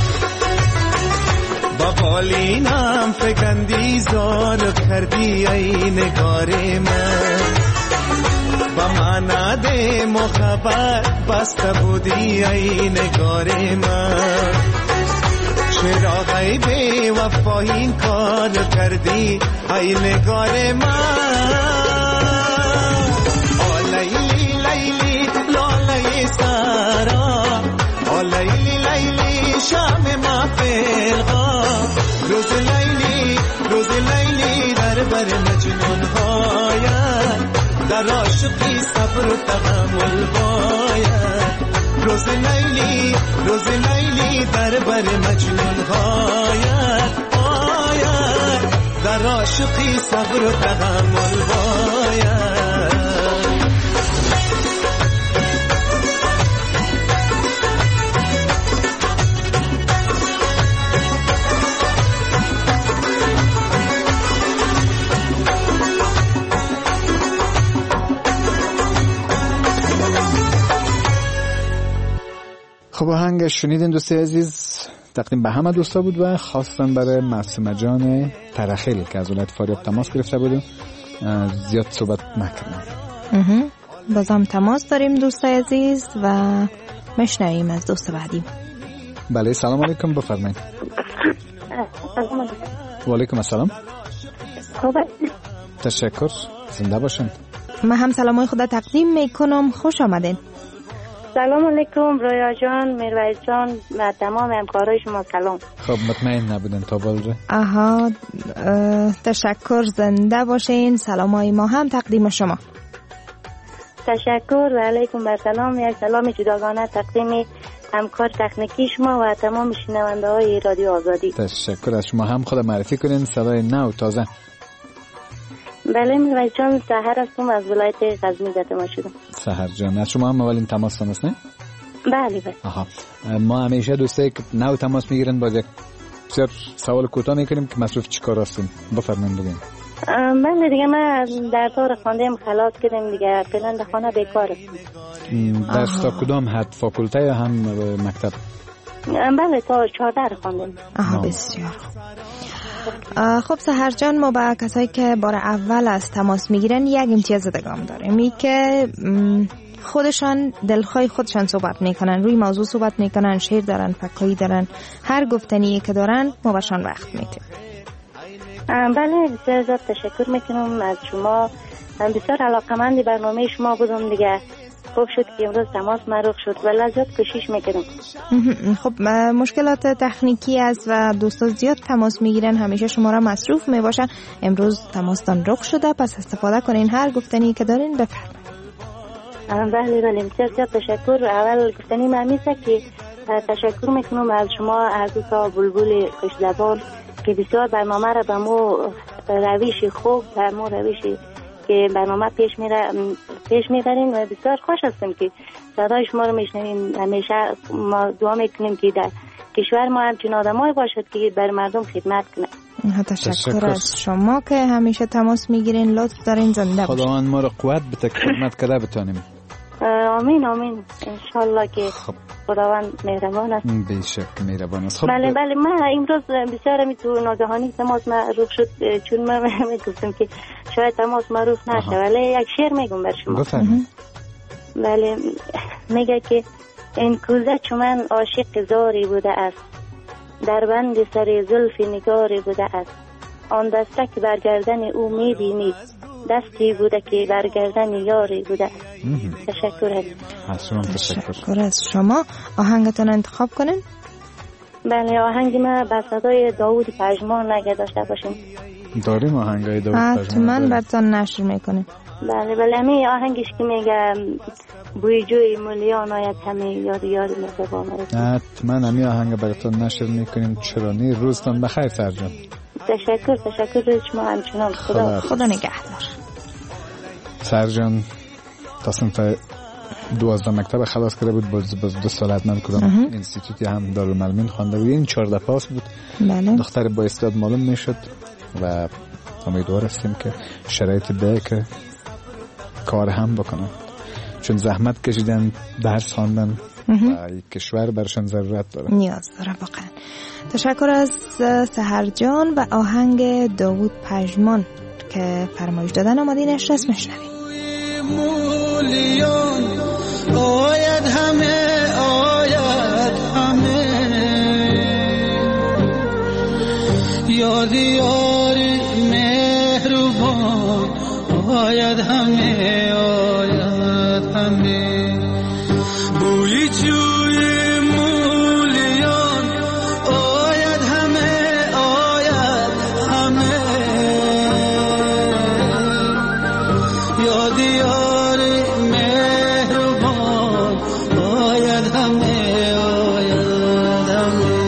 Speaker 4: بالینم فکندی زار کردی ای نگار من با معنی محبت بسته بودی ای نگار من چراغی بی وفا این کار کردی ای نگار من آ لیلی لیلی لاله سارا آ لیلی لیلی شام ما فلغا روز لیلی روز لیلی در بر مجنون هاید در عاشقی صبر و تحمل باید روز لیلی روز لیلی در بر مجنون هاید باید در عاشقی صبر و تحمل باید
Speaker 3: خب آهنگ شنیدین دوستی عزیز تقدیم به همه دوستا بود و خواستن برای معصومه جان ترخیل که از ولایت فاریاب تماس گرفته بود زیاد صحبت نکردم.
Speaker 5: بازم تماس داریم دوستای عزیز و مشنویم از دوست بعدی.
Speaker 3: بله سلام علیکم بفرمایید. و علیکم السلام.
Speaker 9: خوبه
Speaker 3: تشکر زنده باشین.
Speaker 5: من هم سلامای خدا تقدیم میکنم. خوش آمدین.
Speaker 9: سلام علیکم رویا جان، میرویس جان و تمام همکارای شما سلام.
Speaker 3: خب مطمئن نبودن تا بالره.
Speaker 5: آها تشکر زنده باشین. سلامای ما هم تقدیم شما.
Speaker 9: تشکر و علیکم و سلام. یک سلام جداگانه تقدیم همکار تکنیکی شما و تمام شنونده های رادیو آزادی.
Speaker 3: تشکر از شما. هم خود معرفی کنین صدای نو تازه.
Speaker 9: بله میرویس جان سحر هستم از ولایت غزنی زده شدم.
Speaker 3: سحر جان از شما هم اولین تماس هست نه؟
Speaker 9: بله بله.
Speaker 3: آها ما همیشه دوستایی که نو تماس میگیرن باز یک بسیار سوال کوتاه میکنیم که مصروف چیکار هستین؟ بفرمایید بگین.
Speaker 9: بله دیگه من در طور خواندم خلاص کردم دیگه فعلا در خانه بیکارم.
Speaker 3: درس تا کدام حد فاکولته یا هم مکتب؟
Speaker 9: بله تا چهارده خواندم.
Speaker 5: آها بسیار خب سحر جان ما با کسایی که بار اول از تماس میگیرن یک امتیاز دگام داریم می که خودشان دلخواه خودشان صحبت میکنن، روی موضوع صحبت میکنن، شعر دارن، فکایی دارن، هر گفتنی که دارن ما باشان وقت میتیم.
Speaker 9: بله بسیار زیاد تشکر میکنم از شما. بسیار علاقمند برنامه شما بودم دیگه. خوب شد که امروز تماس مروخ شد و لذت کشیش میکنم.
Speaker 5: خب مشکلات تکنیکی است و دوستا زیاد تماس میگیرن، همیشه شما را مصروف میباشن. امروز تماستان رخ شده پس استفاده کنین، هر گفتنی که دارین بفرمایید.
Speaker 9: بله بله بسیار زیاد تشکر. اول گفتنی من میسه که تشکر میکنم از شما از دوستا بلبل خوش‌زبان که بسیار برنامه را به مو روش خوب و مو روش که برنامه پیش میره پیش میبرین و بسیار خوش هستم که صدای شما رو میشنویم. همیشه ما دعا میکنیم که در کشور ما همچین آدمایی باشد که بر مردم خدمت کنه.
Speaker 5: تشکر, تشکر از شما که همیشه تماس میگیرین، لطف دارین، زنده باشین.
Speaker 3: خداوند ما رو قوت بده که خدمت کرده بتونیم.
Speaker 9: آمین آمین انشالله که خب. خداوند مهربان است.
Speaker 3: بیشک مهربان است. خب
Speaker 9: بله بله من امروز بسیار می تو ناگهانی تماس معروف شد چون من میگفتم که شاید تماس معروف نشه ولی یک شعر میگم بر شما.
Speaker 3: بفرمایید.
Speaker 9: بله میگه که این کوزه چمن عاشق زاری بوده است، در بند سر زلف نگاری بوده است، آن دسته که برگردن او میبینید دستی بوده که برگردن یاری بوده. تشکر
Speaker 3: از شما.
Speaker 5: تشکر از شما. آهنگتون انتخاب کنین.
Speaker 9: بله آهنگ ما به صدای داوود پژمان نگه داشته باشیم.
Speaker 3: داریم آهنگای داوود پژمان
Speaker 5: حتما براتون نشر میکنیم.
Speaker 9: بله بله همین آهنگش که میگه بوی جوی مولیان آید همه یاد یاد مهربان.
Speaker 3: حتما همین آهنگ براتون نشر میکنیم. چرانی روزتون بخیر سرجان.
Speaker 9: تشکر تشکر از شما همچنان. خدا
Speaker 5: خدا نگهدار.
Speaker 3: سرجان تا صنف دوازده مکتب خلاص کرده بود، باز باز دو سال حتما کدام انستیتوتی هم دارالمعلمین خوانده بود. این چهارده پاس بود.
Speaker 5: بله.
Speaker 3: دختر با استعداد معلوم میشد و امیدوار هستیم که شرایط ده که کار هم بکنه. چون زحمت کشیدن، درس خواندن و یک کشور برشان ضرورت داره،
Speaker 5: نیاز داره واقعا. تشکر از سحر جان و آهنگ داوود پژمان که فرمایش دادن آمدینش رسم میشنویم.
Speaker 10: مولیان آید همه، آید همه، یاد یاری مهربان آید همه، آید همه، بوی جوی مولیان آید همه، آید همه، یاد یاری مهربان آید همه، آید همه.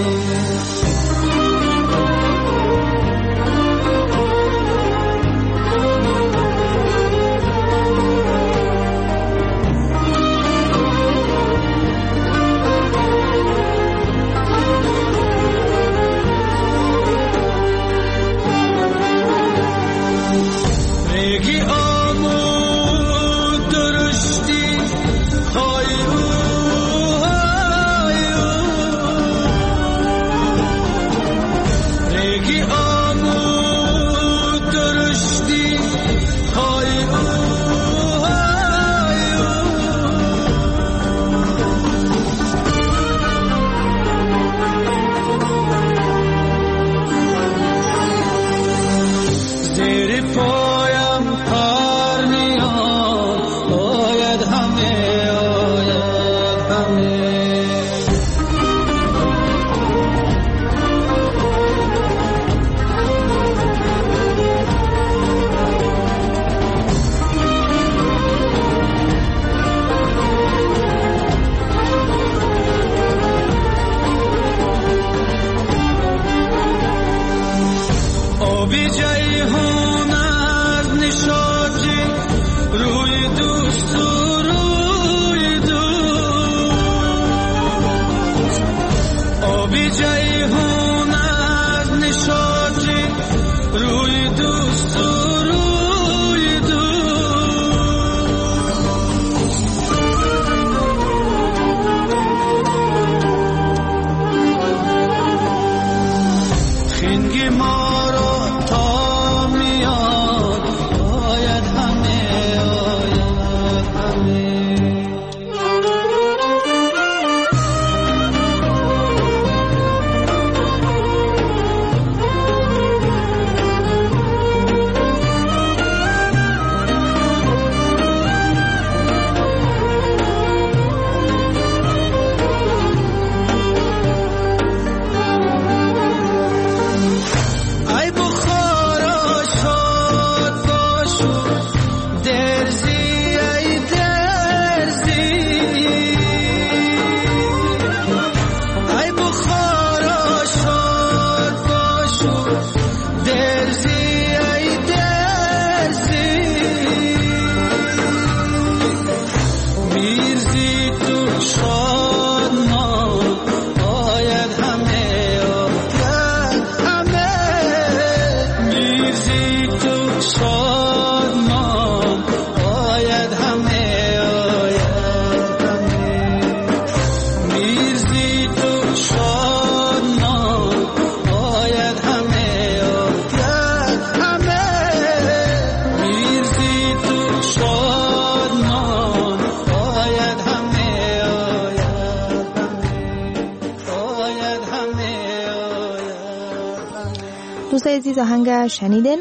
Speaker 5: دوستای عزیز آهنگ شنیدن،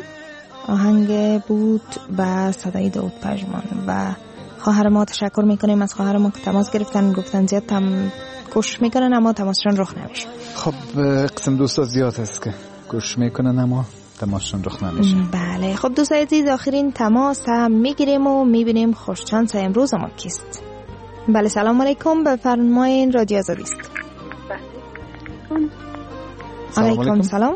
Speaker 5: آهنگ بود با صدای داوود پژمان و خواهر ما تشکر میکنیم از خواهر ما که تماس گرفتن، گفتن زیاد تم گوش میکنن اما تماسشون رخ نمیشه.
Speaker 3: خب قسم دوستا زیاد هست که گوش میکنن اما تماسشون رخ نمیشه.
Speaker 5: بله خب دوستای عزیز آخرین تماس هم میگیریم و میبینیم خوششانس امروز ما کیست. بله سلام علیکم، بفرمایید رادیو آزادی است. علیکم سلام.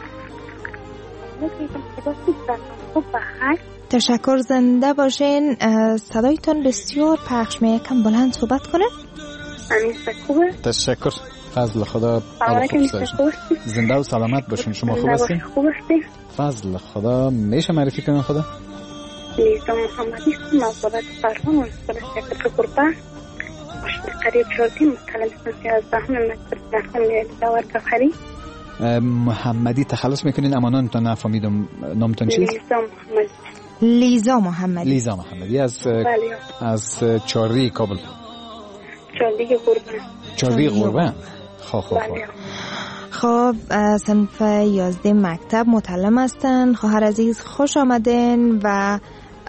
Speaker 5: تشکر، زنده باشین. صدایتون بسیار پخش میه، کم بلند صحبت کنه.
Speaker 9: خوبه؟
Speaker 3: تشکر، فضل خدا. زنده و سلامت باشین. شما خوب هستین؟
Speaker 9: خوب هستین؟
Speaker 3: فضل خدا. میشه معرفی کنین خدا؟
Speaker 9: لیزا محمدی مزارت فرمان منصورت شکر گربه مشتی قریب شردی متعلم سنسی از دهم مکتب نفهم دور گفری.
Speaker 3: محمدی تخلص میکنین امانان تا نفهمیدم نامتون چیست؟
Speaker 9: لیزا محمدی.
Speaker 5: لیزا محمدی.
Speaker 3: لیزا محمدی از از چاری کابل.
Speaker 9: چاری گربه.
Speaker 3: چاری گربه. خب خب خب.
Speaker 5: خب صنف یازده مکتب متعلم هستن. خواهر عزیز خوش آمدین و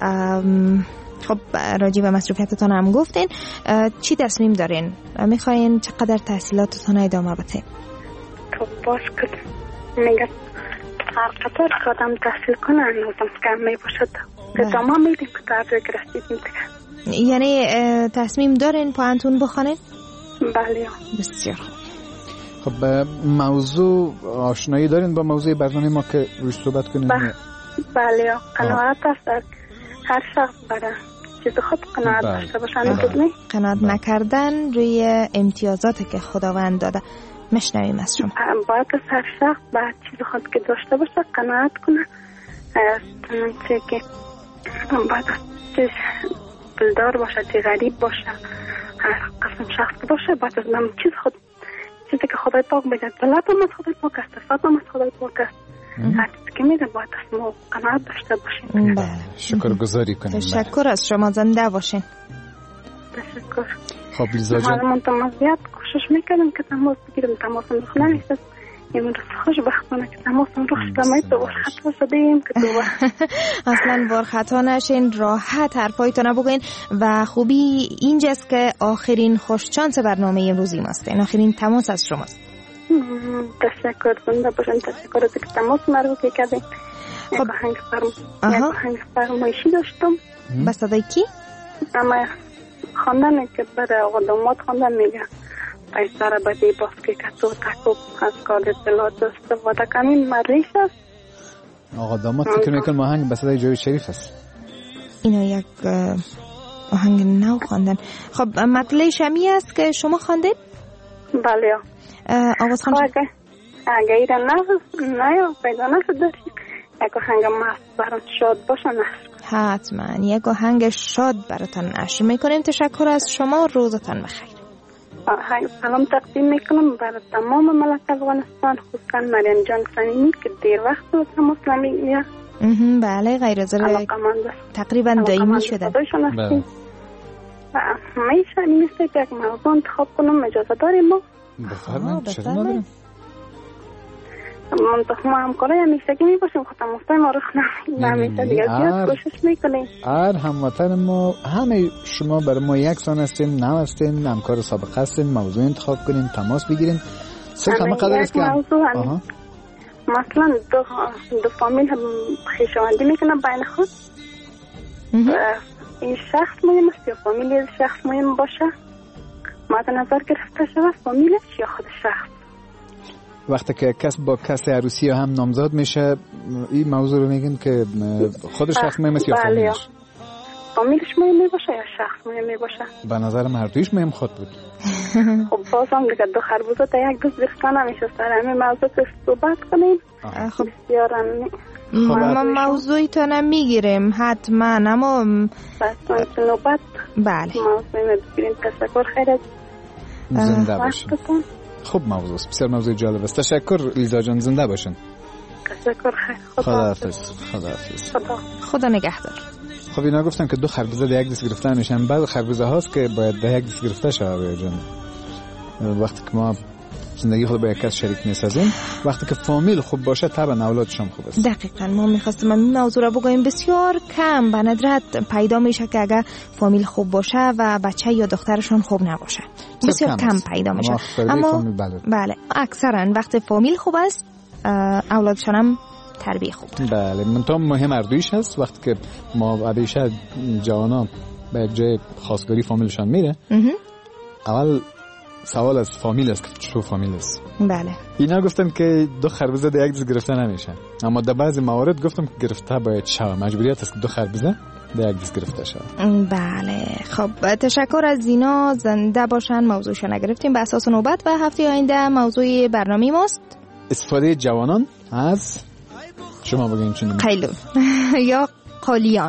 Speaker 5: خب راجع به مصروفیتتان هم گفتین. چی تصمیم دارین؟ میخواین چقدر تحصیلاتتان ادامه بدین؟
Speaker 9: خب باش کن میگه هر قطار که آدم تحصیل کنه نوزم کم می باشد ادامه میدیم که تا عرضه گرفتید میتگه.
Speaker 5: یعنی تصمیم دارین پوانتون بخونین؟
Speaker 9: بله.
Speaker 5: بسیار خوب.
Speaker 3: خب موضوع آشنایی دارین با موضوع برنامه ما که روش صحبت کنیم؟
Speaker 9: بله. قناعت است هر شخص برای چیز خود قناعت داشته باشن.
Speaker 5: قناعت نکردن روی امتیازاتی که خداوند داده. مشنویم از شما.
Speaker 9: باید هر شخص باید چیز خود که داشته باشه قناعت کنه. چنانچه که باید چیز پولدار باشه چه غریب باشه هر قسم شخص باشه باید از نم چیز خود چیزی که خدای پاک بگه طلب هم از خدای پاک است صفات هم از خدای پاک است. هر چیزی که میده باید از ما قناعت داشته باشیم.
Speaker 3: بله شکر گذاری کنیم.
Speaker 5: تشکر از شما. زنده باشین.
Speaker 9: تشکر.
Speaker 3: خب لیزا جان
Speaker 9: من تمازیات کوشش میکنم که تماس بگیرم تماسم رخ نمیشه. امروز خوشبختانه که تماسم رخ شده تو خطا شدیم که تو
Speaker 5: اصلا بار خطا نشین. راحت حرفایتون بگین و خوبی اینجاست که آخرین خوش چانس برنامه امروزی ماستین. آخرین تماس از شماست.
Speaker 9: تشکر. زنده باشین. تشکر از که تماس مرا کردین.
Speaker 5: خب
Speaker 9: هنگ فرم یک هنگ فرمایشی داشتم.
Speaker 5: با صدای کی؟
Speaker 9: اما خواندن که برای آقا داماد خواندن میگه پیسر بدی باز که کتو تکوب از کار اطلاعات استفاده کنین مریش است.
Speaker 3: آقا داماد فکر میکنم آهنگ به صدای جاوید شریف است.
Speaker 5: اینا یک آهنگ نو خواندن. خب مطلع شمی است که شما خواندید؟
Speaker 9: بله.
Speaker 5: آواز خواندن؟
Speaker 9: اگه ایره نه نه پیدا نشد داشتیم یک آهنگ مست برات شاد باشه نشد.
Speaker 5: حتما یک آهنگ شاد براتان نشر میکنیم. تشکر از شما. روزتان بخیر.
Speaker 9: سلام تقدیم میکنم برای تمام ملت افغانستان خصوصا مریم جان صمیمی که دیر وقت بود تماس نمیگیره.
Speaker 5: بله غیر از تقریبا دائمی شده.
Speaker 3: بله.
Speaker 9: میشه نیسته که یک موضوع انتخاب کنم اجازه داریم ما؟
Speaker 3: بفرمایید. چرا نداریم؟
Speaker 9: منطقه ما همکاره همیشگی می باشیم خود تماستای ما رخ نمیشه دیگه زیاد کوشش میکنیم.
Speaker 3: هر هموطن ما همه شما برای ما یک سان هستین نو هستین همکار سابق هستین موضوع انتخاب کنین تماس بگیرین. صرف همه قدر است که
Speaker 9: مثلا دو, دو فامیل هم خویشاوندی میکنن بین خود. این شخص مهم است یا فامیل شخص مهم باشه مد نظر گرفته شود فامیلش یا خود شخص.
Speaker 3: وقتی که کس با کس عروسی هم نامزاد میشه این موضوع رو میگن که خود شخص مهم است یا فامیلش؟
Speaker 9: فامیلش مهم میباشه یا شخص مهم میباشه؟
Speaker 3: به نظر من هر دویش مهم خود بود.
Speaker 9: خب بازم دیگه دو خربوزه تا یک دوست ریختن نمیشه سر همین موضوع که صحبت کنیم.
Speaker 5: خب
Speaker 9: بسیار
Speaker 5: ما موضوعی تا نمیگیریم حتما اما
Speaker 9: بس نوبت
Speaker 5: بله
Speaker 9: موضوعی بگیریم. تشکر خیر از
Speaker 3: زنده باشین. خب موضوع بسیار موضوع جالب است. تشکر لیزا جان. زنده باشین.
Speaker 9: تشکر خیر.
Speaker 3: خدا حافظ. خدا حافظ.
Speaker 9: خدا
Speaker 5: خدا نگهدار.
Speaker 3: خب اینا گفتن که دو خربوزه در یک دست گرفته میشن. بعض خربوزه هاست که باید در یک دست گرفته شود جان. وقتی که ما زندگی خود با یک کس شریک می‌سازیم وقتی که فامیل خوب باشه طبعا اولادشون خوب است.
Speaker 5: دقیقاً ما می‌خواستیم این موضوع رو بگویم بسیار کم به ندرت پیدا میشه که اگر فامیل خوب باشه و بچه یا دخترشون خوب نباشه بسیار کم, کم پیدا میشه. اما
Speaker 3: بله.
Speaker 5: بله اکثرا وقتی فامیل خوب است اولادشون هم تربیت خوب داره.
Speaker 3: بله منتها مهم اردویش هست وقتی که ما همیشه جوانا به یک جای خواستگاری فامیلشان میره اول سوال از فامیل است که چطور فامیل است.
Speaker 5: بله
Speaker 3: اینا گفتن که دو خربوزه در یک دست گرفته نمیشه اما در بعضی موارد گفتم که گرفته باید شود. مجبوریت است که دو خربوزه در یک دست گرفته شود.
Speaker 5: بله خب تشکر از اینا. زنده باشن. موضوعش نگرفتیم به اساس نوبت و هفته آینده موضوع برنامه ماست
Speaker 3: استفاده جوانان از شما بگین چی نمی
Speaker 5: قیلون یا قالیان.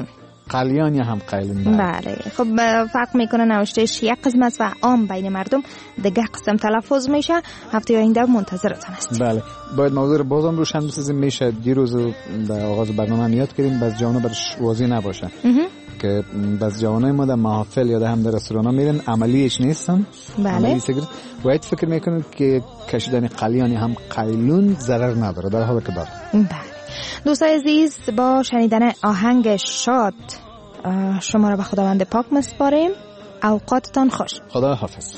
Speaker 3: قلیان یا هم قیلون.
Speaker 5: بله خب فرق میکنه نوشتهش یک قسم است و عام بین مردم دیگه قسم تلفظ میشه. هفته آینده منتظرتان هستیم.
Speaker 3: بله باید موضوع رو بازم روشن بسازیم. میشه دیروز در آغاز برنامه هم یاد کردیم بس جوانا برش واضح نباشه که بس جوانای ما در محافل یا در هم در رستورانا میرن عملیش نیستن.
Speaker 5: بله
Speaker 3: باید فکر میکنن که کشیدن قلیان هم قیلون ضرر نداره در حالی که داره.
Speaker 5: بله دوستای عزیز با شنیدن آهنگ شاد شما را به خداوند پاک میسپاریم. اوقاتتان خوش.
Speaker 3: خدا حافظ.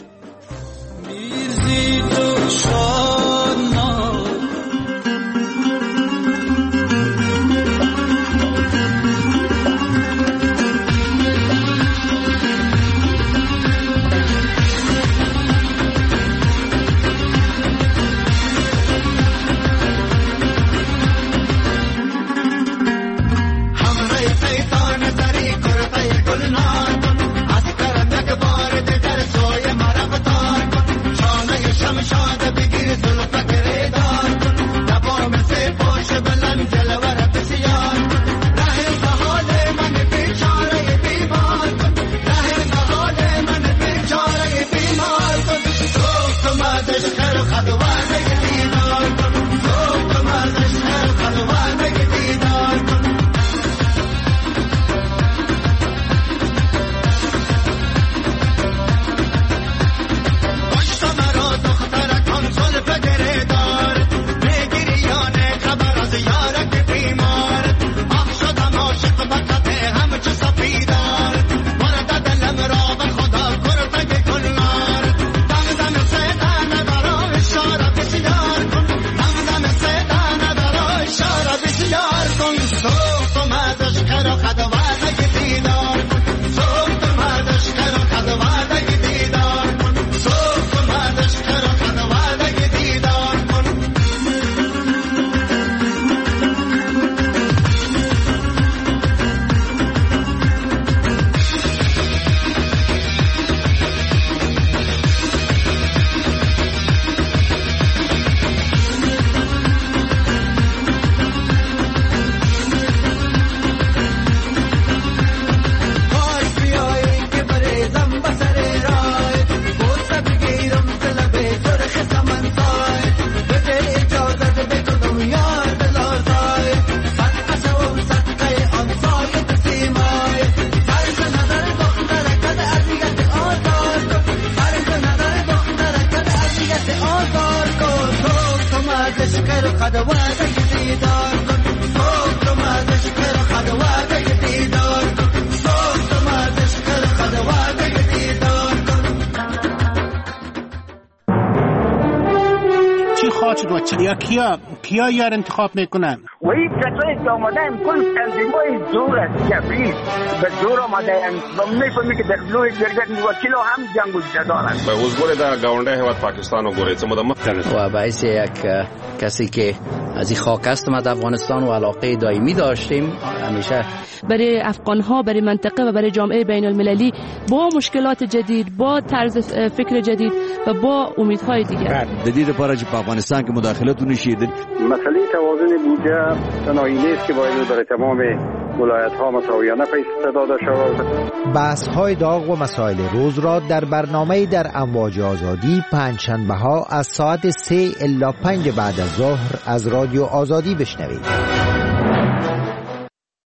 Speaker 11: یا کیا کیا یار انتخاب میکنن؟
Speaker 12: و این کسایی که آمدن کل تنظیمای زور است جبری به زور آمدن و میفهمی که در لوی جرگت وکیل هم جنگ جدارن.
Speaker 13: به حضور در گاونده هواد پاکستان و گوره چه مدام
Speaker 14: و باعث یک کسی که از این خاک است ما در افغانستان و علاقه دائمی داشتیم همیشه
Speaker 15: برای افغان ها برای منطقه و برای جامعه بین المللی با مشکلات جدید با طرز فکر جدید و با امیدهای دیگر
Speaker 16: جدید پاره که افغانستان که مداخلتون نشید
Speaker 17: مسئله توازن بودجه تنهایی نیست که باید برای تمام ولایت ها مساویانه پیش داده شود.
Speaker 18: بحث های داغ و مسائل روز را در برنامه در امواج آزادی پنجشنبه ها از ساعت سه الی پنج بعد از ظهر از رادیو آزادی بشنوید.